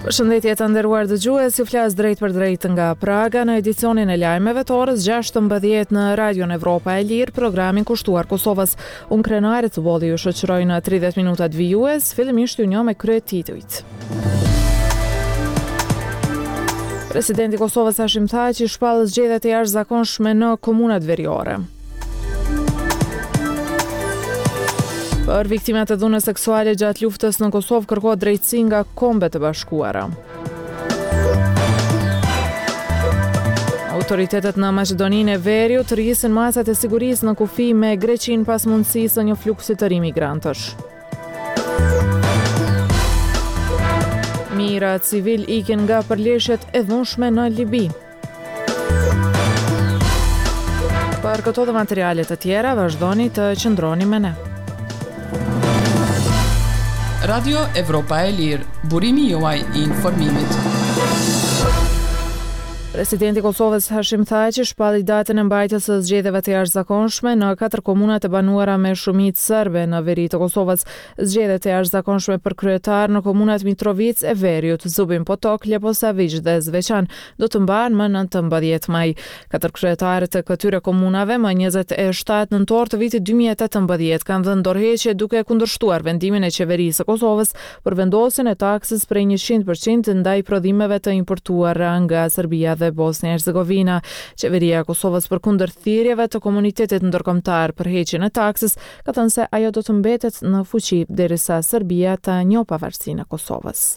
Përshëndetje të nderuar dëgjues, ju flas drejt për drejt nga Praga në edicionin e lajmeve të orës 16 në Radion Evropa e Lirë, programin kushtuar Kosovës. Unë Krenar të bolli ju shoqëroj në 30 minutat vijues, fillimisht ju njoh me kryet titujt. Presidenti i Kosovës Hashim Thaçi shpall zgjedhjet e jashtëzakonshme në komunat veriore. Për viktimat e dhunës seksuale gjatë luftës në Kosovë kërkohet drejtësi nga Kombet e Bashkuara. Autoritetet në Maqedoninë e Veriut rrisin masat e sigurisë në kufi me Greqinë pas mundësisë së një fluksi të ri migrantësh. Mijëra civil ikin nga përleshjet e dhunshme në Libi. Për këto dhe materialet të tjera, vazhdoni të qëndroni me ne. Radio Evropa e Lirë, burimi juaj I informimit. Presidenti I Kosovës Hashim Thaçi shpalli datën e mbajtjes së zgjedhjeve të jashtëzakonshme në 4 komunat e banuara me shumicë serbe në veri të Kosovës. Zgjedhjet e jashtëzakonshme për kryetar në komunat Mitrovic e Veriut, Zubin Potok, Leposavić dhe Zveçan do të mbahen më 19 maj. 4 kryetarët e këtyre komunave më 27 nëntor të vitit 2018 kanë dhënë dorëheqje duke kundërshtuar vendimin e qeverisë së Kosovës për vendosjen e taksës prej 100% ndaj prodhimeve të importuara nga Serbia dhe Bosnia e Hercegovina. Qeveria e Kosovës përkundër thirrjeve të komunitetit ndërkombëtar për heqjen e taksës, ka thënë se ajo do të mbetet në fuqi derisa Serbia të njohë pavarësinë e Kosovës.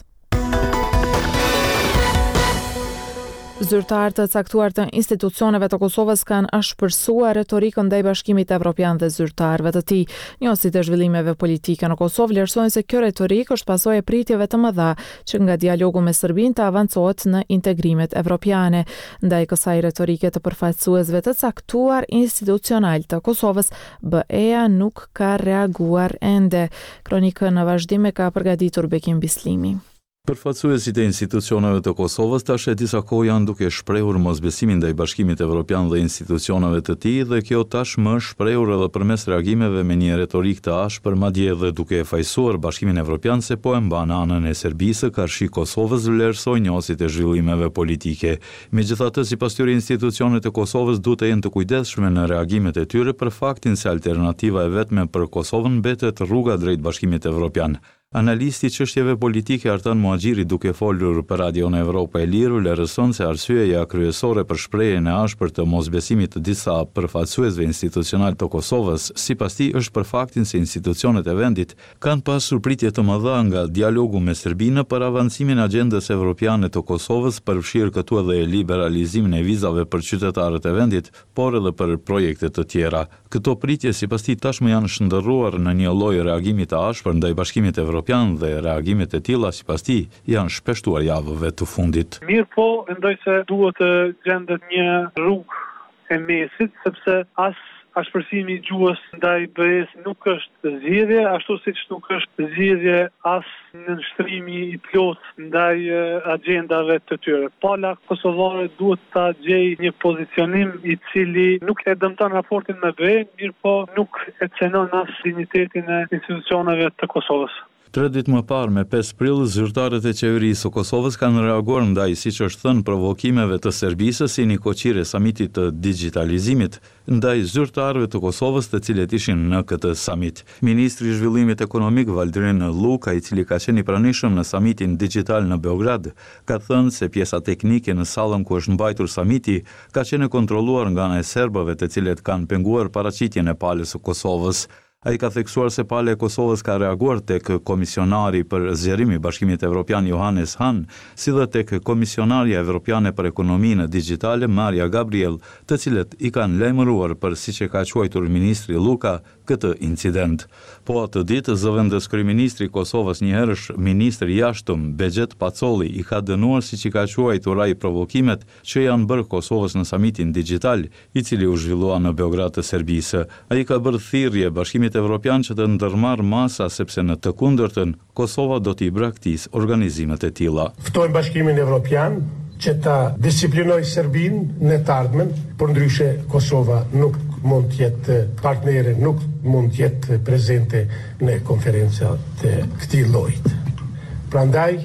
Zyrtarë të caktuar të institucioneve të Kosovës kanë ashpërsuar retorikën ndaj Bashkimit Evropian dhe zyrtarëve të tij. Njohësit e zhvillimeve politike në Kosovë vlerësojnë se kjo retorikë është pasojë e pritjeve të mëdha që nga dialogu me Serbinë të avancohet në integrimet evropiane. Ndaj kësaj retorike të përfaqësuesve të caktuar institucional të Kosovës, BE-ja nuk ka reaguar ende. Kronikën në vazhdim e ka përgatitur Bekim Bislimi. Përfaqësuesit e institucioneve të Kosovës tash e disa kohë janë duke shprehur mosbesimin ndaj Bashkimit Evropian dhe institucioneve të tij dhe kjo tashmë është shprehur edhe përmes reagimeve me një retorik të ashpër, madje edhe duke e fajsuar Bashkimin Evropian se po e mban anën e Serbisë karshi Kosovës, vlerësoi njohësit e zhvillimeve politike. Megjithatë, sipas tyre institucionet e Kosovës duhet të jenë të kujdesshme në reagimet e tyre për faktin se alternativa e vetme për Kosovën mbetet rruga drejt Bashkimit Evropian. Analisti çështjeve politike Artan Muhaxhiri duke folur për Radion Evropa e Lirë vlerëson se arsyeja kryesore për shprehjen e ashpër të mosbesimit të disa përfaqësuesve institucional të Kosovës, sipas tij është për faktin se institucionet e vendit kanë pasur pritje të mëdha nga dialogu me Serbinë për avancimin e agjendës evropiane të Kosovës, përfshirë këtu edhe liberalizimin e vizave për qytetarët e vendit, por edhe për projekte të tjera. Këto pritje sipas tij tashmë janë shndërruar në një lloj reagimi të ashpër ndaj Bashkimit Evropian dhe reagimet e tilla sipas tij janë shpeshtuar javëve të fundit. Mirë po, mendoj se duhet të gjendet një rrugë e mesit, sepse as ashpërsimi I gjuhës ndaj BE-s nuk është zgjedhje, ashtu siç nuk është zgjedhje as nënshtrimi I plot ndaj agjendave të tyre. Pala kosovare duhet ta gjejë një pozicionim I cili nuk e dëmton raportin me BE, mirë po nuk e cenon as dignitetin e institucioneve të Kosovës. 3 ditë më parë, me 5 prill, zyrtarët e qeverisë së Kosovës kanë reaguar ndaj, siç është thënë, provokimeve të Serbisë si një koqire samitit të digitalizimit ndaj zyrtarëve të Kosovës të cilët ishin në këtë samit. Ministri I Zhvillimit Ekonomik Valdrin Luka, I cili ka qenë I pranishëm në samitin digital në Beograd, ka thënë se pjesa teknike në sallën ku është mbajtur samiti ka qenë kontrolluar nga ana e serbëve të cilët kanë penguar paraqitjen e palës së Kosovës. Ai ka theksuar se pala e Kosovës ka reaguar tek komisionari për zgjerim I Bashkimit Evropian Johannes Hahn, si dhe tek komisionarja evropiane për ekonominë digjitale Maria Gabriel, të cilët I kanë lajmëruar për, siç e ka quajtur ministri Luka, këtë incident. Po atë ditë, zëvendës kryeministri I Kosovës, njëherësh ministri I jashtëm Bexhet Pacolli, I ka dënuar, siç I ka quajtur ai, provokimet që janë bërë Kosovës në samitin digjital, I cili u zhvillua në Beograd të Serbisë. Ai ka bërë thirrje Bashkimit Evropian që të ndërmarrë masa sepse në të kundërtën Kosova do t'i braktisë organizimet e tilla. Ftojmë Bashkimin Evropian që ta disiplinoj Serbinë në të ardhmen, por ndryshe Kosova nuk mund të jetë partnere, nuk mund të jetë prezente në konferenca të këtij lloji. Prandaj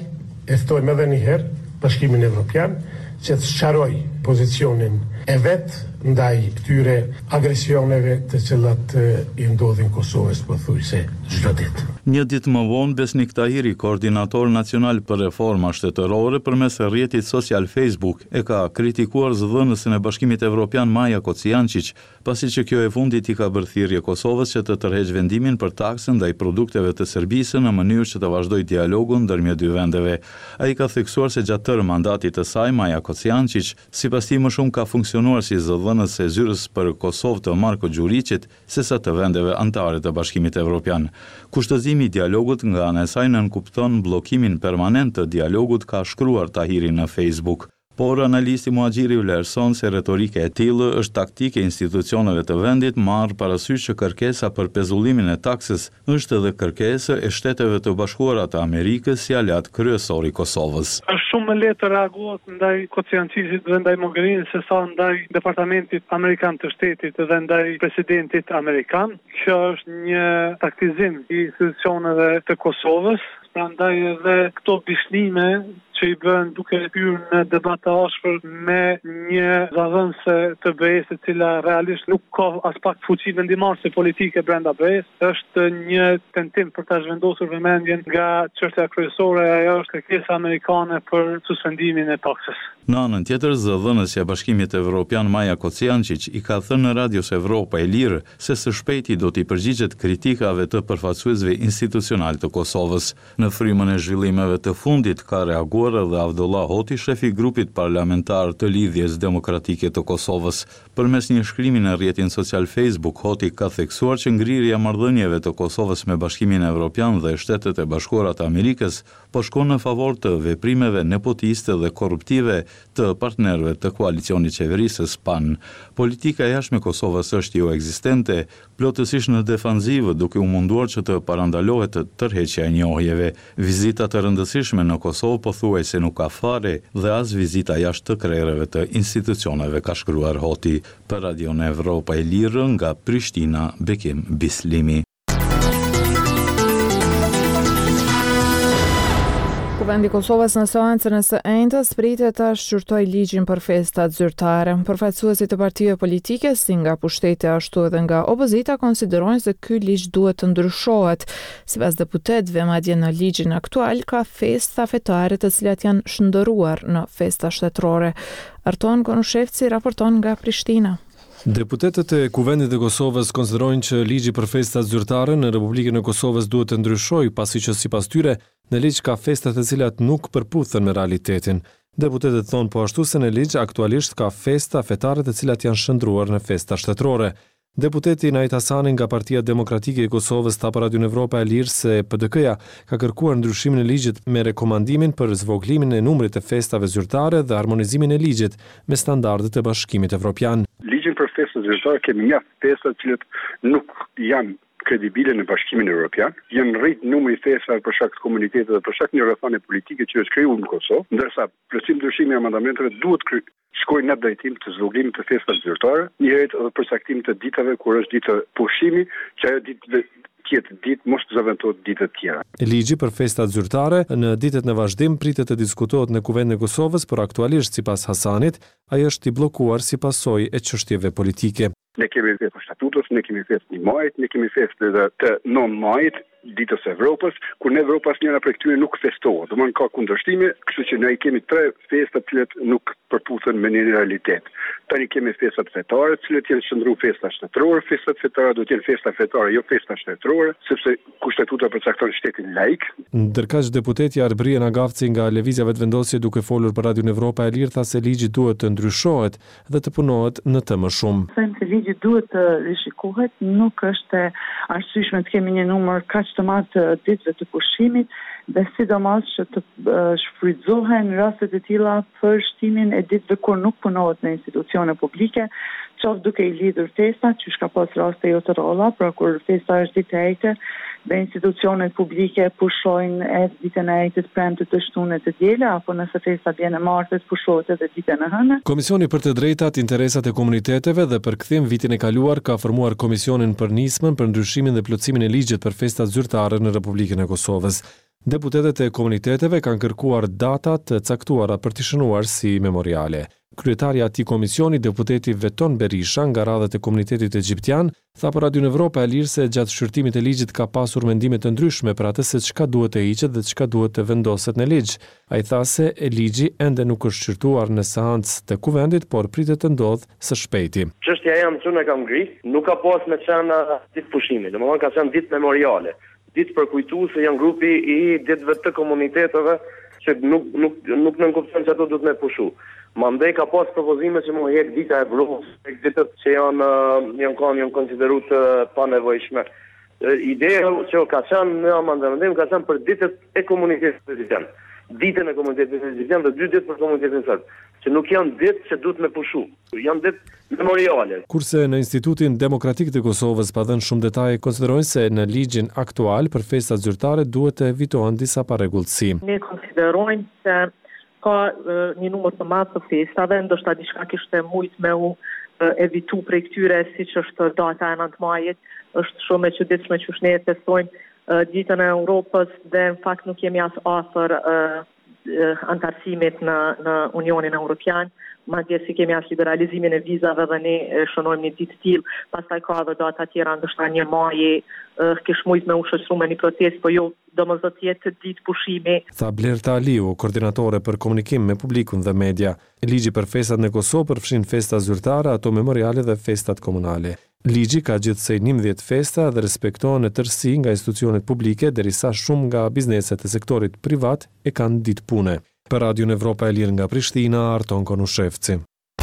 e thojmë edhe një herë Bashkimin Evropian që të sqaroj pozicionin e vet ndaj këtyre agresioneve të cilat i ndodhin Kosovës pothuajse çdo ditë. Një ditë më vonë, Besnik Tahiri, koordinator nacional për reforma shtetërore, përmes rrjetit social Facebook, e ka kritikuar zëdhënësin e Bashkimit Evropian Maja Kocijancic, pasi që kjo e fundit i ka bërë thirrje Kosovës që të tërheqë vendimin për taksën ndaj produkteve të Serbisë në mënyrë që të vazhdojë dialogun ndërmjet dy vendeve. Ai ka theksuar se gjatë tërë mandatit të saj, Maja Kocijancic, sipas tij më shumë ka funksionuar si zëdhënës e zyrës për Kosovë të Marko Gjuriqit sesa të vendeve anëtare të Bashkimit Evropian. Kushtëzimi i dialogut nga ana e saj nënkupton bllokimin permanent të dialogut, ka shkruar Tahiri në Facebook. Por analisti Muhaxhiri vlerëson se retorika e tillë është taktike e institucioneve të vendit, marrë parasysh që kërkesa për pezullimin e taksës është edhe kërkesë e Shteteve të Bashkuara të Amerikës si aleat kryesor i Kosovës. Është shumë më lehtë të reagohet ndaj Kocijancicit dhe ndaj Mogherini se sa ndaj Departamentit Amerikan të Shtetit dhe ndaj Presidentit Amerikan. Kjo është një taktizim i institucioneve të Kosovës. Prandaj edhe këto bishnime që i bën duke hyrë në debat të ashpër me një zëdhënëse të BE-s e cila realisht nuk ka as pak fuqi vendimase politike brenda BE-s, është një tentim për ta zhvendosur vëmendjen nga çështja kryesore, ajo është kërkesa amerikane për suspendimin e taksës. Në anën tjetër, zëdhënësja e Bashkimit Evropian Maja Kocijancic i ka thënë në Radios Evropa e Lirë se së shpejti do t'i përgjigjet kritikave të përfaqësuesve institucional të Kosovës. Në frymën e zhvillimeve të fundit ka reaguar edhe Avdullah Hoti, shefi i grupit parlamentar të Lidhjes Demokratike të Kosovës. Përmes një shkrimi në rrjetin social Facebook, Hoti ka theksuar që ngrirja e marrëdhënieve të Kosovës me Bashkimin Evropian dhe Shtetet e Bashkuara të Amerikës po shkon në favor të veprimeve nepotiste dhe korruptive të partnerëve të koalicionit qeverisë PAN. Politika e jashtme e Kosovës është jo ekzistente, plotësisht në defanzivë, duke u munduar që të parandalohet tërheqja e njohjeve. Vizita të rëndësishme në Kosovë pothuajse nuk ka fare dhe as vizita jashtë të krereve të institucioneve, ka shkruar Hoti. Për Radion Evropa e Lirë nga Prishtina, Bekim Bislimi. Kuvendi i Kosovës në seancën e së njëjtës pritet ta shqyrtojë ligjin për festat zyrtare. Përfaqësuesit të partive politike, si nga pushteti ashtu edhe nga opozita, konsiderojnë se ky ligj duhet të ndryshohet. Sipas deputetëve, madje në ligjin aktual ka festa fetare të cilat janë shndërruar në festa shtetërore. Arton Konushevci raporton nga Prishtina. Deputetët e Kuvendit të Kosovës konsiderojnë që ligji për festat zyrtare në Republikën e Kosovës duhet të ndryshojë, pasi që sipas tyre në ligj ka festa të cilat nuk përputhen me realitetin. Deputetët thonë po ashtu se në ligj aktualisht ka festa fetare të cilat janë shndruar në festa shtetërore. Deputeti Najt Hasani nga Partia Demokratike e Kosovës tha për Radion Evropa e Lirë se PDK-ja ka kërkuar ndryshimin e ligjit me rekomandimin për zvoglimin e numrit të festave zyrtare dhe harmonizimin e ligjit me standardet e Bashkimit Evropian. Ligjin për festat zyrtare kemi mjaft festa të cilat nuk janë kredibile në Bashkimin Evropian, janë rrit numri festave për shkak të komunitetit dhe për shkak një rrethane politike që është krijuar në Kosovë, ndërsa plotësim ndryshimi i amendamenteve duhet shkojnë në drejtim të zvoglimit të festave zyrtare, njëherë edhe përcaktimit të ditave kur është ditë pushimi, që ajo ditë mos të zëvendësohet ditë të tjera. Ligji për festat zyrtare në ditët në vazhdim pritet të diskutohet në Kuvendin e Kosovës, por aktualisht sipas Hasanit, ai është i bllokuar si pasojë e çështjeve politike. Ne kemi festë statutos, ne kemi festë 1 majit, ne kemi festë të 9 majit, ditës e Evropës, kur në Evropë asnjëra prej këtyre nuk festohet. Domthonë ka kundërshtime, kështu që ne kemi 3 festa të cilat nuk përputhen me një realitet. Tani kemi festat fetare, të cilat janë shndruar festa shtetërore, festat fetare do të jenë festa fetare, jo festa shtetërore, sepse kushtetuta përcakton shtetin laik. Ndërkaq deputeti Arbrien Agavci nga Lëvizja Vetëvendosje, duke folur për Radion Evropa e Lirë, tha se ligji duhet të ndryshohet dhe të punohet në të më shumë. Them se ligji duhet të rishikohet, nuk është arsyeshme të kemi një numër kaq të madh të ditëve të pushimit, dhe sidomos që të shfrytëzohen rastet e tilla për shtimin e ditëve kur nuk punohet në institucione publike, qoftë duke i lidhur festa, që ka pas raste jo të rrolla, pra kur festa është ditë e ejtë dhe institucionet publike pushojnë edhe ditën e ejtës premte të shtunë të diele, apo nëse festa vjen e martës pushohet edhe ditën e hënë. Komisioni për të drejtat, interesat e komuniteteve dhe përkthim vitin e kaluar ka formuar komisionin për nismën për ndryshimin dhe plotësimin e ligjit për festat zyrtare në Republikën e Kosovës. Deputetët e komuniteteve kanë kërkuar data të caktuara për të shënuar si memoriale. Kryetari i atij komisioni, deputeti Veton Berisha nga radhët e komunitetit egjiptian, tha për Radio Evropa e Lirë se gjatë shqyrtimit e ligjit ka pasur mendime të ndryshme për atë se çka duhet të hiqet dhe çka duhet të vendoset në ligj. Ai tha se ligji ende nuk është shqyrtuar në seancë të kuvendit, por pritet të ndodhë së shpejti. Çështja jam çunë kam ngrit, nuk ka pas me çana ditë pushimi, domethënë ka qenë ditë memoriale, ditë përkujtuese, janë grupi i ditëve të komuniteteve që nuk nënkupton se ato duhet me pushu. Mandej ka pas propozime që më hek dita e Evropës, ditët që janë konsideruar të panevojshme. Ideja që ka qenë në amandamentim ka qenë për ditët e komunitetit egjiptian. Ditën e komunitetit egjiptian dhe 2 ditë për komunitetin serb, që nuk janë ditë që duhet me pushu, janë ditë memoriale. Kurse në Institutin Demokratik të Kosovës pa dhënë shumë detaje, konsiderojnë se në ligjin aktual për festat zyrtare duhet të evitohen disa parregullsi. Ne konsiderojmë se ka një numër të madh të festave, ndoshta diçka kishte mujt me u evitu prej këtyre, siç është data e 9 majit, është shumë e çuditshme që ne festojmë ditën e Europës dhe në fakt nuk jemi as afër antarësimit në Unionin Evropian, madje si kemi as liberalizimin e vizave dhe ne shënojmë një ditë tillë, pastaj ka edhe data tjera, ndoshta 1 maji kish mujt me u shoqëruar me një protestë, po jo domosdoshmë të jetë ditë pushimi. Tha Blerta Aliu, koordinatore për komunikim me publikun dhe media. Ligji për festat në Kosovë përfshin festa zyrtare, ato memoriale dhe festat komunale. Ligji ka gjithsej 11 festa dhe respektohen në tërësi nga institucionet publike, derisa shumë nga bizneset e sektorit privat e kanë ditë pune. Për Radio Evropa e Lirë nga Prishtina, Arton Konushevci.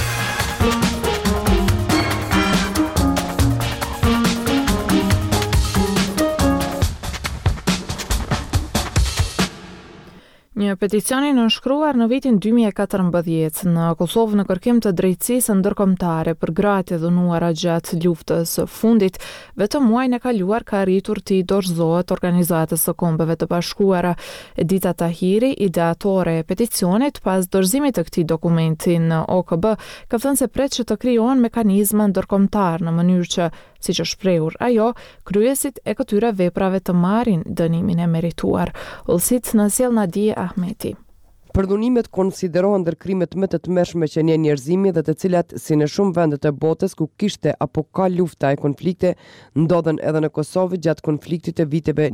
Një peticioni nënshkruar në vitin 2014 në Kosovë në kërkim të drejtësisë ndërkombëtare për gratë e dhunuara gjatë luftës së fundit, vetëm muajin e kaluar ka arritur të dorëzohet Organizatës së Kombeve të Bashkuara. Edita Tahiri, ideatore e peticionit, pas dorëzimit të këtij dokumenti në OKB, ka thënë se pret që të krijohen mekanizma ndërkombëtar në mënyrë që, siç është shprehur ajo, kryesit e këtyre veprave të marrin dënimin e merituar. Ullësit në sjell Nadia Ahmeti. Përdhunimet konsiderohen ndër krimet më të tmerrshme që një njerëzimi dhe të cilat, si në shumë vende të botës ku kishte apo ka lufta e konflikte, ndodhen edhe në Kosovë gjatë konfliktit të viteve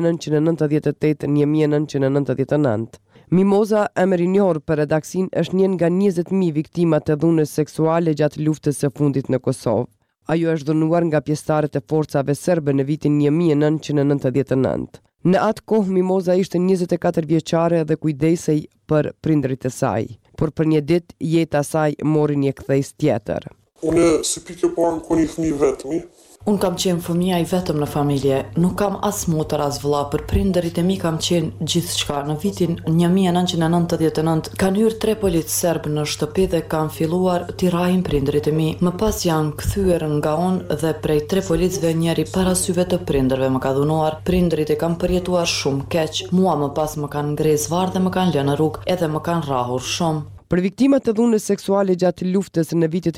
1998-1999. Mimoza, emër i njohur për redaksin, është një nga 20.000 viktima të dhunës seksuale gjatë luftës së fundit në Kosovë. Ajo është dhunuar nga pjesëtarët e forcave serbe në vitin 1999. Në atë kohë Mimoza ishte 24 vjeçare dhe kujdesej për prindërit e saj, por për një ditë jeta e saj mori një kthejs tjetër. Unë si pikë parë ku një fëmijë vetëm. Unë kam qenë fëmija i vetëm në familje, nuk kam as motër as vëlla, për prindërit e mi kam qenë gjithçka. Në vitin 1999 kanë hyrë 3 polic serbë në shtëpi dhe kanë filluar t'i rajin prindërit e mi. Më pas janë kthyer nga unë dhe prej 3 policëve njëri para syve të prindërve më ka dhunuar. Prindërit e kanë përjetuar shumë keq, mua më pas më kanë ngrezë varr dhe më kanë lënë në rrugë edhe më kanë rrahur shumë. Për viktimat të dhunës seksuale gjatë luftës në vitet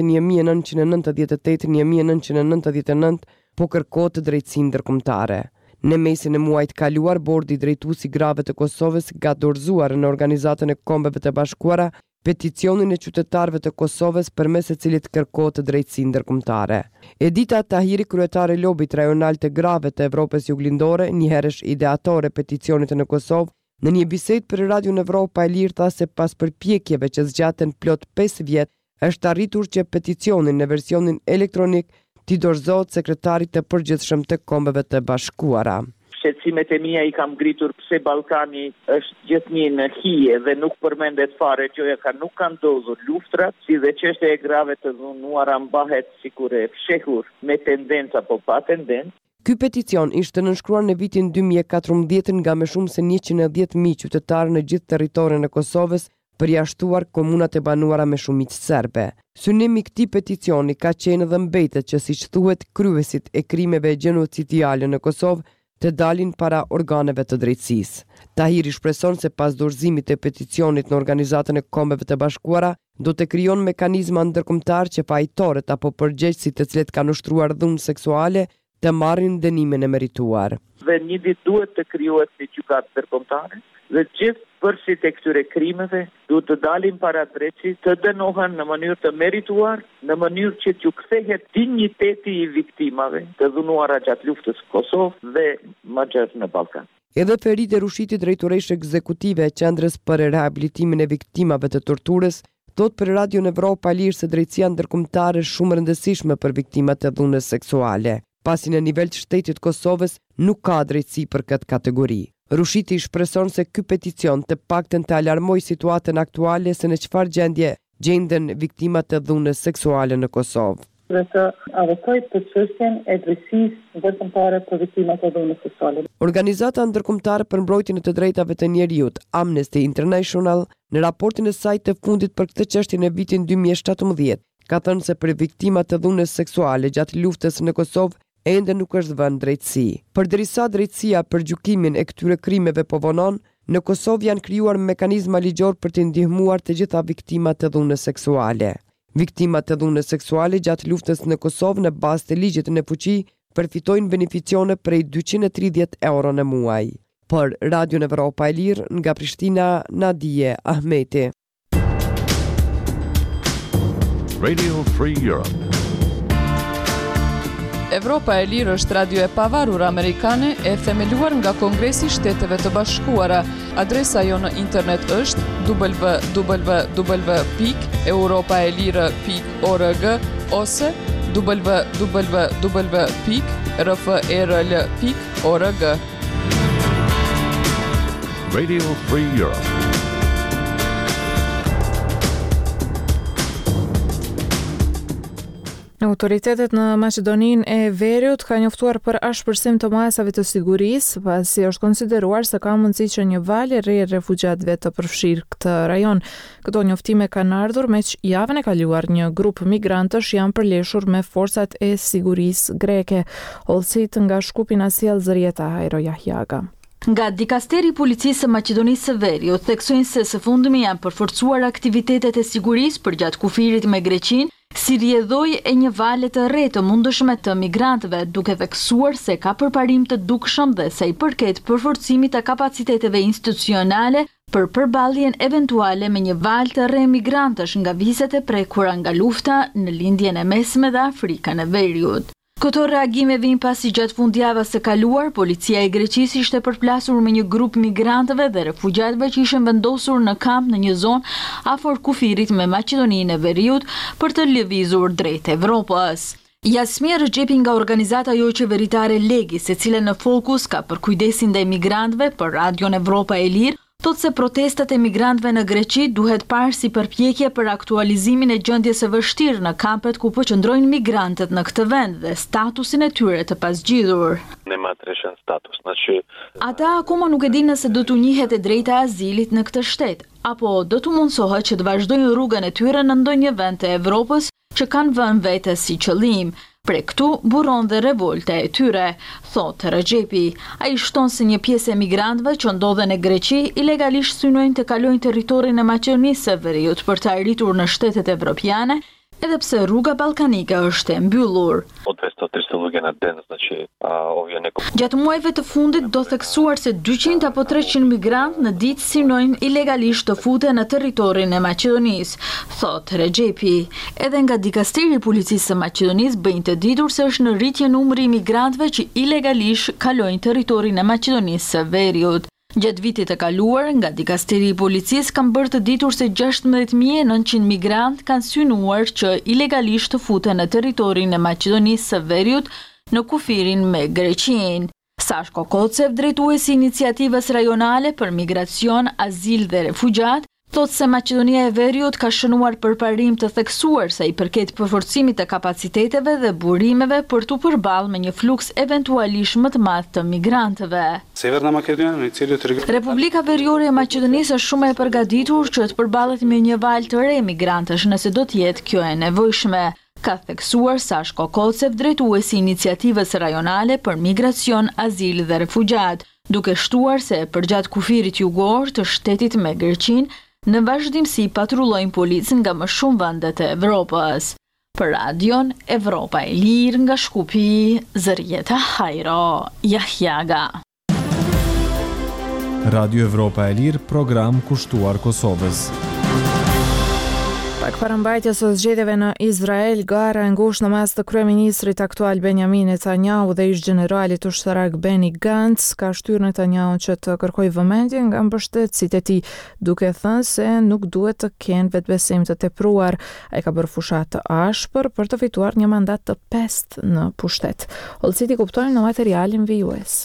1998-1999, po kërkohet drejtësi ndërkombëtare. Në mesin e muajit kaluar, Bordi Drejtuesi i Grave të Kosovës ka dorëzuar në Organizatën e Kombeve të Bashkuara peticionin e qytetarëve të Kosovës përmes e cilit kërkohet drejtësi ndërkombëtare. Edita Tahiri, kryetare e lobit rajonal të Grave të Evropës Juglindore, njëherësh ideatore peticionit në Kosovë, në një bisedë për Radio Evropa e Lirë tha se pas përpjekjeve që zgjaten plot 5 vjet, është arritur që peticionin në versionin elektronik t'i dorëzohet sekretarit të përgjithshëm të Kombeve të Bashkuara. Shqetësimet e mia i kam ngritur pse Ballkani është gjithnjë në hije dhe nuk përmendet fare që nuk kanë ndodhur luftrat, si dhe çështja e grave të dhunuara mbahet sikur e fshehur me tendenca apo pa tendencë. Ky peticion ishte nënshkruar në vitin 2014 nga më shumë se 110.000 qytetarë në gjithë territorin e Kosovës, përjashtuar komunat e banuara me shumicë serbe. Synimi i këtij peticioni ka qenë dhe mbetet që, siç thuhet, kryesit e krimeve gjenocidiale në Kosovë të dalin para organeve të drejtësisë. Tahiri shpreson se pas dorëzimit të peticionit në Organizatën e Kombeve të Bashkuara, do të krijon mekanizma ndërkombëtar që fajtorët apo përgjegjësit të cilët kanë ushtruar dhunë seksuale të marrin dënimin e merituar. dhe një ditë duhet të krijohet një gjykatë ndërkombëtare dhe gjithë bërësit e këtyre krimeve duhet të dalin para drejtësisë, të dënohen në mënyrë të merituar, në mënyrë që t'ju kthehet dinjiteti i viktimave të dhunuara gjatë luftës së Kosovë dhe më gjatë në Ballkan. Edhe Feride Rushiti, drejtoresh ekzekutive e Qendrës për rehabilitimin e viktimave të torturës, thot për Radio Evropa e Lirë se drejtësia ndërkombëtare është shumë e rëndësishme për viktimat e dhunës seksuale, pasi në nivel të shtetit Kosovës nuk ka drejtësi për këtë kategori. Rushiti shpreson se ky peticion të paktën të alarmoj situatën aktuale se në çfarë gjendje gjenden viktimat e dhunës seksuale në Kosovë. Dhe të avokoj për çështjen e drejtësisë ndërkombëtare për viktimat e dhunës seksuale. Organizata ndërkombëtare për mbrojtjen e të drejtave të njerëzit, Amnesty International, në raportin e saj të fundit për këtë çështje në vitin 2017, ka thënë se për viktimat e dhunës seksuale gjatë luftës në Kosovë ende nuk është vënë drejtësi. Përderisa drejtësia për gjykimin e këtyre krimeve po vonon, në Kosovë janë krijuar mekanizma ligjor për të ndihmuar të gjitha viktimat e dhunës seksuale. Viktimat e dhunës seksuale gjatë luftës në Kosovë në bazë të ligjit në fuqi përfitojnë beneficione prej 230 euro në muaj. Për Radio Evropa e Lirë, nga Prishtina, Nadije Ahmeti. Radio Free Europe. Evropa e Lirë është radio e pavarur amerikane e themeluar nga Kongresi i Shteteve të Bashkuara. Adresa jo në internet është www.europaelire.org ose www.rferl.org. Radio Free Europe. Autoritetet në Maqedoninë e Veriut kanë njoftuar për ashpërsim të masave të sigurisë, pasi është konsideruar se ka mundësi që një valë e re refugjatëve të përfshirë këtë rajon. Këto njoftime kanë ardhur me që javën e kaluar një grup migrantësh janë përleshur me forcat e sigurisë greke. Hollësit nga Shkupi na sjell zërieta Hajro Jahjaga. Nga Dikasteri i Policisë së Maqedonisë së Veriut theksojnë se së fundmi janë përforcuar aktivitetet e sigurisë përgjatë kufirit me Greqinë, si rrjedhojë e një vale të re të mundshme të migrantëve, duke theksuar se ka përparim të dukshëm dhe sa i përket përforcimit të kapaciteteve institucionale për përballjen eventuale me një valë të re migrantësh nga vizat e prekura nga lufta në lindjen e mesme dhe Afrikën e Veriut. Këto reagime vijnë pasi gjatë fundjavës së kaluar, policia e Greqisë ishte përplasur me një grup migrantëve dhe refugjatëve që ishin vendosur në kamp në një zonë afër kufirit me Maqedoninë e Veriut për të lëvizur drejt Evropës. Jasmia Rexhepi nga organizata jo qeveritare Legi, se cila në fokus ka për kujdesin ndaj migrantëve për Radio Evropa e Lirë, thotë se protestat e migrantëve në Greqi duhet parë si përpjekje për aktualizimin e gjendjes së vështirë në kampet ku po qëndrojnë migrantët në këtë vend dhe statusin e tyre të pasgjidhur. Ata akoma nuk e dinë nëse do t'u njihet e drejta e azilit në këtë shtet, apo do t'u mundsohet që të vazhdojnë rrugën e tyre në ndonjë vend të Evropës që kanë vënë vetes si qëllim. Pre këtu buron dhe revolta e tyre, thotë Rexhepi. Ai shton se një pjesë e migrantëve që ndodhen në Greqi ilegalisht synojnë të kalojnë territorin e Maqedonisë së Veriut për të arritur në shtetet evropiane, edhe pse rruga ballkanike është e mbyllur. Gjatë muajve të fundit do theksuar se 200 apo 300 migrantë në ditë synojnë ilegalisht të futen në territorin e Maqedonisë, thotë Rexhepi. Edhe nga Dikasteri i Policisë së Maqedonisë bëjnë të ditur se është në rritje numri i migrantëve që ilegalisht kalojnë territorin e Maqedonisë së Veriut. Gjatë vitit të kaluar, nga Dikasteri i Policisë kanë bërë të ditur se 16.900 migrantë kanë synuar që ilegalisht të futen në territorin e Maqedonisë së Veriut në kufirin me Greqinë. Sashko Kocev, drejtuesi i iniciativës rajonale për migracion, azil dhe refugjat, thotë se Maqedonia e Veriut ka shënuar përparim të theksuar sa i përket përforcimit të kapaciteteve dhe burimeve për t'u përballë me një fluks eventualisht më të madh të migrantëve. Republika Veriore e Maqedonisë është shumë e përgatitur që të përballet me një valë të re migrantësh nëse do të jetë kjo e nevojshme, ka theksuar Sashko Kocev, drejtuesi i iniciativës rajonale për migracion, azil dhe refugjat, duke shtuar se përgjatë kufirit jugor të shtetit me Greqinë, në vazhdimsi patrullojnë policë nga më shumë vende të Evropës. Për Radion Evropa e Lirë nga Shkupi, Zërieta Hajro Jahjaga. Radio Evropa e Lirë, program kushtuar Kosovës. Pak parambajtjes së zgjedhjeve në Izrael, gara e ngushtë në mes të kryeministrit aktual Benjamin Netanyahu dhe ish generalit ushtarak Benny Gantz ka shtyrë Netanyahu që të kërkojë vëmendje nga mbështetësit e tij, duke thënë se nuk duhet të kenë vetbesim të tepruar. Ai ka bërë fushat të ashpër për të fituar një mandat të pestë në pushtet. Hollësit i kuptojnë në materialin vijues.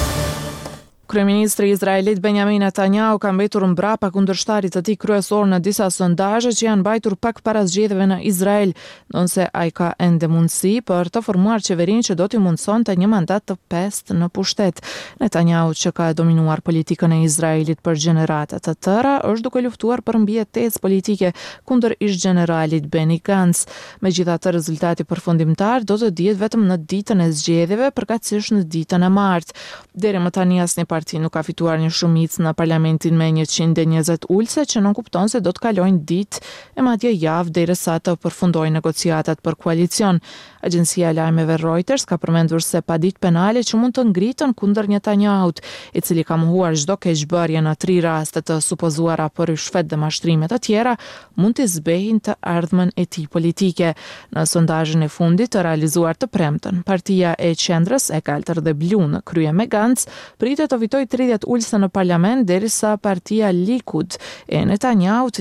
Kryeministri izraelit Benjamin Netanyahu ka mbetur mbrapa kundërshtarit të tij kryesor në disa sondazhe që janë mbajtur pak para zgjedhjeve në Izrael, ndonse ai ka ende mundësi për të formuar qeverinë që do t'i mundsonte një mandat të pestë në pushtet. Netanyahu, që ka dominuar politikën e Izraelit për gjenerata të tëra, është duke luftuar për mbijetesë politike kundër ish generalit Benny Gantz. Megjithatë, rezultati përfundimtar do të dihet vetëm në ditën e zgjedhjeve, përkatësisht në ditën e martë. Deri më tani asnjë parti nuk ka fituar një shumicë në parlamentin me 120 ulëse, që nuk kupton se do të kalojnë ditë e madje javë derisa të përfundojnë negociatat për koalicion. Agjencia e lajmeve Reuters ka përmendur se padit penale që mund të ngriten kundër Netanyahut, i cili ka mohuar çdo keqbërje në 3 raste të supozuara për rishfet dhe mashtrime të tjera, mund të zbehin të ardhmen e tij politike. Në sondazhin e fundit të realizuar të premten, Partia e Qendrës e kaltër dhe blu në krye me Gantz pritet të fitoj 30 ulëse në parlament, derisa partia Likud e Netanyahut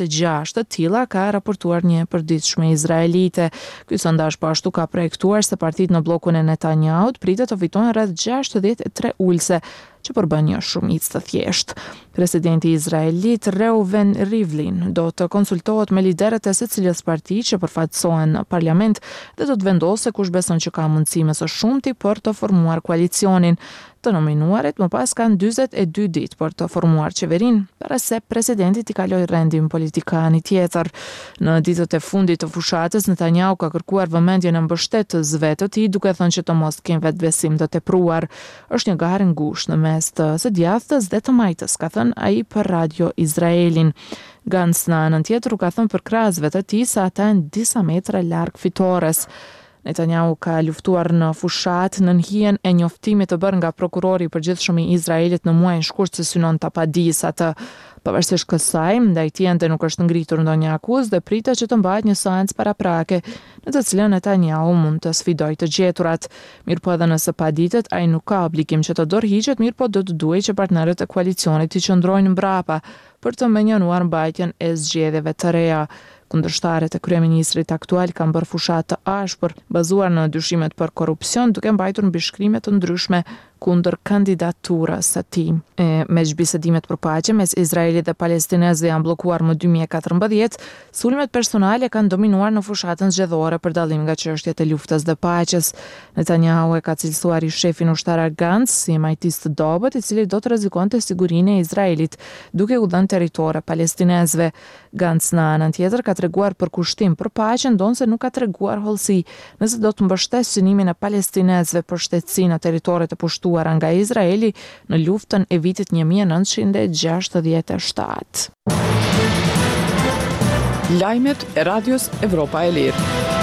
26 të tilla ka raportuar një përditshme izraelite. Ky sondazh po ashtu ka projektuar se partitë në bllokun e Netanyahut pritet të fitojnë rreth 63 ulëse, që përbën një shumicë të thjeshtë. Presidenti izraelit Reuven Rivlin do të konsultohet me liderët e secilës parti që përfaqësohen në parlament dhe do të vendosë kush beson që ka mundësi më së shumti për të formuar koalicionin. Të nominuarit më pas kanë 42 ditë për të formuar qeverinë, para se presidenti t'i kalojë rendin politikani tjetër. Në ditët e fundit të fushatës, Netanyahu ka kërkuar vëmendje në mbështetësve të tij, duke thënë që të mos kenë vetbesim të tepruar. Është një garë ngushtë në mes të së djathtës dhe të majtës, ka thënë ai për Radio Izraelin. Gantz në anën tjetër ka thënë për krahasve të tij se ata janë disa metra larg fitores. Netanyahu ka luftuar në fushat në hijen e njoftimit të bërë nga prokurori i përgjithshëm i Izraelit në muajin shkurt se synon ta padisë atë. Pavarësisht kësaj, ndaj tij ende nuk është ngritur ndonjë akuzë dhe pritet që të mbahet një seancë paraprake në të cilën Netanyahu mund të sfidojë të gjeturat. Mirëpo edhe nëse paditet, ai nuk ka obligim që të dorëhiqet, mirëpo do të duhej që partnerët e koalicionit të qëndrojnë mbrapa për të menjonuar mbajtjen e zgjedhjeve të reja. Kundërshtarët e kryeministrit aktual kanë bërë fushat të ashpër, bazuar në dyshimet për korrupsion, duke mbajtur mbishkrime të ndryshme kundër kandidaturës së tij. Me bisedimet për paqe mes Izraelit dhe Palestinezëve janë bllokuar më 2014, sulmet personale kanë dominuar në fushatën zgjedhore për dallim nga çështjet e luftës dhe paqes. Netanyahu e ka cilësuar i shefin ushtarak Gantz si majtis të dobët, i cili do të rrezikonte sigurinë e Izraelit, duke u dhënë territore palestinezëve. Gantz në anën tjetër ka treguar për kushtim për paqen, ndonse nuk ka treguar hollësi nëse do të mbështesë synimin e palestinezëve për shtetësi në territoret e pushtuara nga Izraeli në luftën e vitit 1967. Lajmet e Radios Evropa e Lirë.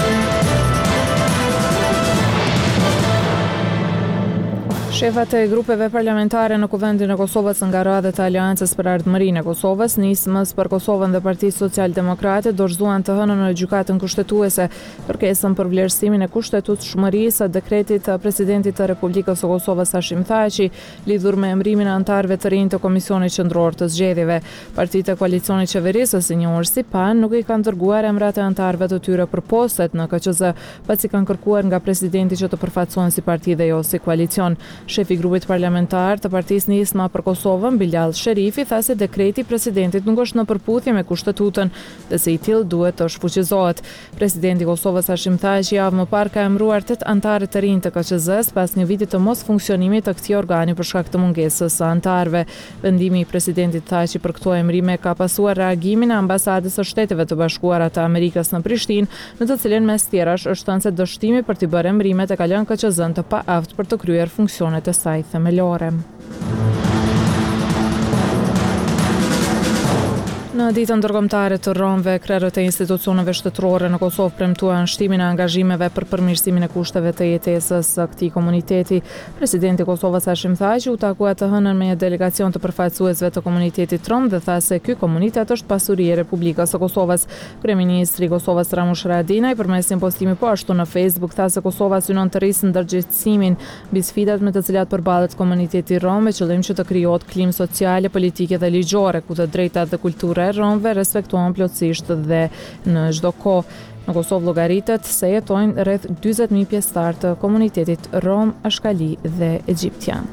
Shefat e grupeve parlamentare në Kuvendin e Kosovës nga radhët e Aleancës për Ardhmërinë e Kosovës, nismës për Kosovën dhe Partisë Social-Demokrate dorëzuan të hënën në gjykatën kushtetuese kërkesën për vlerësimin e kushtetueshmërisë së dekretit të presidentit të Republikës së Kosovës Hashim Thaçi lidhur me emërimin e anëtarëve të rinj të Komisionit Qendror të Zgjedhjeve. Partitë e koalicionit qeverisës, si njohur si PAN, nuk i kanë dërguar emrat e anëtarëve të tyre për postet në KQZ, pasi kanë kërkuar nga presidenti që të përfaqësohen si parti dhe jo si koalicion. Shefi i grupit parlamentar të Partisë Nisma për Kosovën, Bilal Sherifi, tha se dekreti i presidentit nuk është në përputhje me kushtetutën dhe se i tillë duhet të shfuqizohet. Presidenti i Kosovës Hashim Thaçi javë më parë ka emëruar 8 anëtarë të rinj të KQZ-s pas një viti të mos funksionimit të këtij organi për shkak të mungesës së anëtarëve. Vendimi i presidentit Thaçi për këto emërime ka pasuar reagimin e ambasadës së Shteteve të Bashkuara të Amerikës në Prishtinë, në të cilën mes tjerash është thënë se dështimi për të bërë emërimet e ka lënë KQZ-n të paaft për të kryer funksionet e saj themelore. Në ditën ndërkombëtare të Romëve, krerët e institucioneve shtetërore në Kosovë premtuan shtimin e angazhimeve për përmirësimin e kushteve të jetesës së këtij komuniteti. Presidenti i Kosovës Hashim Thaçi u takua të hënën me një delegacion të përfaqësuesve të komunitetit rom dhe tha se ky komunitet është pasuri e Republikës së Kosovës. Kryeministri i Kosovës Ramush Haradinaj përmes një postimi po ashtu në Facebook tha se Kosova synon të rrisë ndërgjegjësimin mbi sfidat me të cilat përballet komuniteti rom me qëllim që të krijohet klimë sociale, politike dhe ligjore ku të drejtat dhe kultura e romëve respektohen plotësisht dhe në çdo kohë. Në Kosovë llogaritet se jetojnë rreth 40.000 pjesëtar të komunitetit rom, ashkali dhe egjiptian.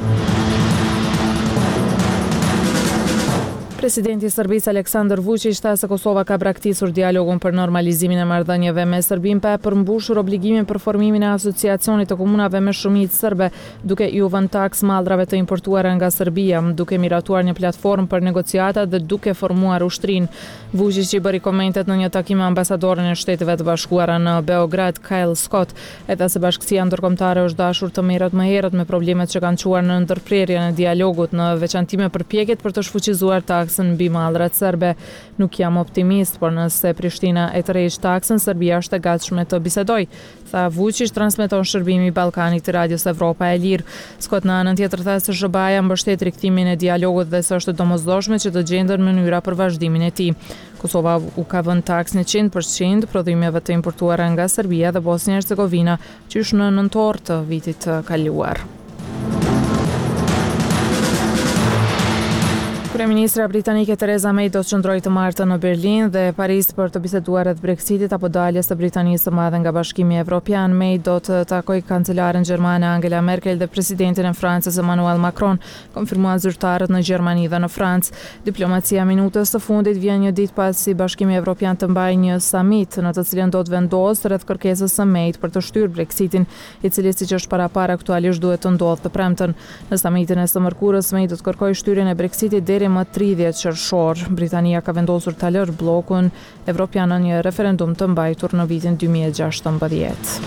Presidenti i Serbisë Aleksandar Vučić tha se Kosova ka braktisur dialogun për normalizimin e marrëdhënieve me Serbinë pa përmbushur obligimin për formimin e asociacionit të komunave me shumicë serbe, duke iu vënë taks mallrave të importuara nga Serbia, duke miratuar një platformë për negociata dhe duke formuar ushtrinë. Vučić i bëri komentet në një takim me ambasadorin e Shteteve të Bashkuara në Beograd, Kyle Scott, e tha se bashkësia ndërkombëtare është dashur të merret më herët me problemet që kanë çuar në ndërprerjen e dialogut, në veçanti me përpjekjet për të shfuqizuar taksën mbi mallrat serbe. Nuk jam optimist, por nëse Prishtina e tërheq taksën, Serbia është e gatshme të bisedojë, tha Vučić, transmeton shërbimi i Ballkanit të Radios Evropa e Lirë. Scott në anën tjetër tha se SHBA-ja mbështet rikthimin e dialogut dhe se është e domosdoshme që të gjenden mënyra për vazhdimin e tij. Kosova u ka vënë taksën 100% prodhimeve të importuara nga Serbia dhe Bosnia e Hercegovina, qysh në nëntor të vitit të kaluar. Kryeministra britanike Theresa May do të qëndrojë të martën në Berlin dhe Paris për të biseduar rreth Brexitit apo daljes së Britanisë së Madhe nga Bashkimi Evropian. May do të takojë kancelaren gjermane Angela Merkel dhe presidentin e Francës Emmanuel Macron, konfirmuan zyrtarët në Gjermani dhe në Francë. Diplomacia minutës së fundit vjen një ditë pasi Bashkimi Evropian të mbajë një summit në të cilën do të vendosë rreth kërkesës së May për të shtyrë Brexitin, i cili siç është parapar aktualisht duhet të ndodhë të premten. Në summitin e së mërkurës May do të kërkojë shtyrjen e Brexitit deri më 30 qershor. Britania ka vendosur ta lërë bllokun evropian në një referendum të mbajtur në vitin 2016.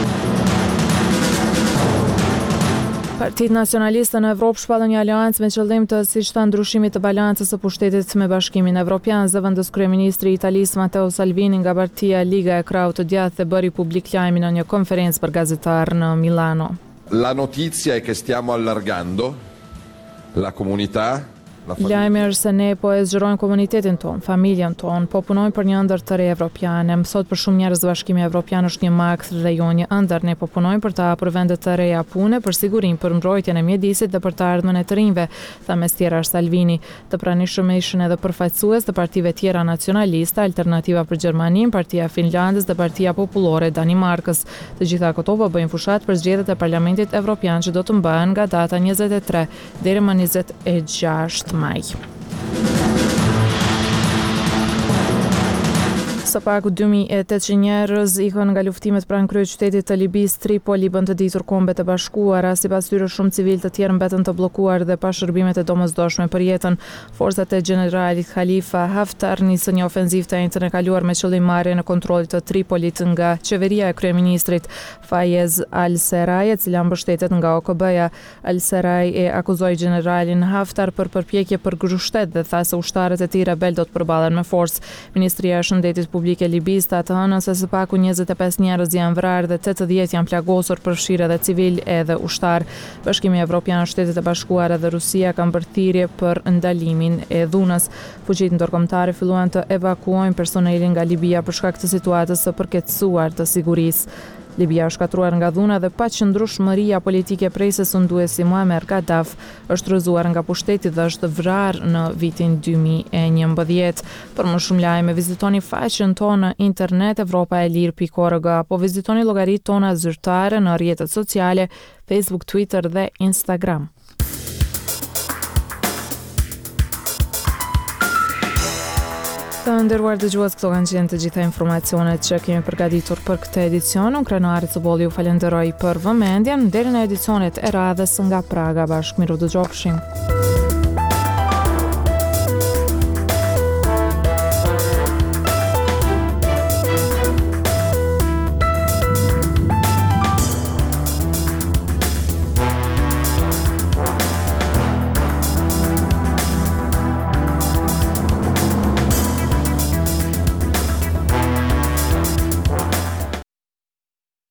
Partitë nacionaliste në Evropë shpallën një aleancë me qëllim të siçta ndryshimit të balancës së pushtetit me Bashkimin Evropian. Zëvendës kryeministri i Italisë Matteo Salvini nga partia Liga e Krahut të Djathtë bëri publik lajmin në një konferencë për gazetar në Milano. La notizia è che stiamo allargando la comunità. Lajmi është se ne po e zgjerojmë komunitetin ton, familjen ton, po punojmë për një ëndër të re evropiane. Sot për shumë njerëz Bashkimi Evropian është një makt dhe jo një ëndër. Ne po punojmë për të hapur vende të reja pune, për sigurinë, për mbrojtjen e mjedisit dhe për të ardhmen e të rinjve, tha mes tjera Salvini. Të pranishëm ishin edhe përfaqësues të partive tjera nacionaliste, Alternativa për Gjermaninë, Partia e Finlandës dhe Partia Popullore e Danimarkës. Të gjitha këto po bëjnë fushat për zgjedhjet e Parlamentit Evropian që do të mbahen nga data 23 deri më 26 maj. Së paku 2800 njerëz ikën nga luftimet pranë kryeqytetit të Libisë Tripoli bën të ditur Kombet e Bashkuara, sipas tyre shumë civilë të tjerë mbetën të bllokuar dhe pa shërbimet e domosdoshme për jetën. Forcat e generalit Khalifa Haftar nisën një ofenzivë të njëjtën e kaluar me qëllim marrjen e kontrollit të Tripolit nga qeveria e kryeministrit Fayez al-Serraj, e cila mbështetet nga OKB-ja. Al-Serraj e akuzoi generalin Haftar për përpjekje për grushtet dhe tha se ushtarët e tij rebel do të përballen me forcë. Ministria e Shëndetit Publike e Libisë të hënën se së paku 25 njerëz janë vrarë dhe 80 janë plagosur, përfshirë edhe civil edhe ushtar. Bashkimi Evropian, Shtetet e Bashkuara dhe Rusia kanë bërë thirrje për ndalimin e dhunës. Fuqitë ndërkombëtare filluan të evakuojnë personelin nga Libia për shkak të situatës së përkeqësuar të sigurisë. Libia është shkatruar nga dhuna dhe paqëndrueshmëria politike prej se sunduesi Muammar Gaddafi është rrëzuar nga pushteti dhe është vrarë në vitin 2011. Për më shumë lajme vizitoni faqen tonë në internet evropaelir.org apo vizitoni llogaritë tona zyrtare në rrjetet sociale Facebook, Twitter dhe Instagram. Të nderuar dëgjues, këto kanë qenë të gjitha informacionet që kemi përgatitur për këtë edicion. Unë Krenari Coboli ju falenderoj për vëmendjen. Deri në edicionet e radhës nga Praga, bashkë miru dëgjofshim.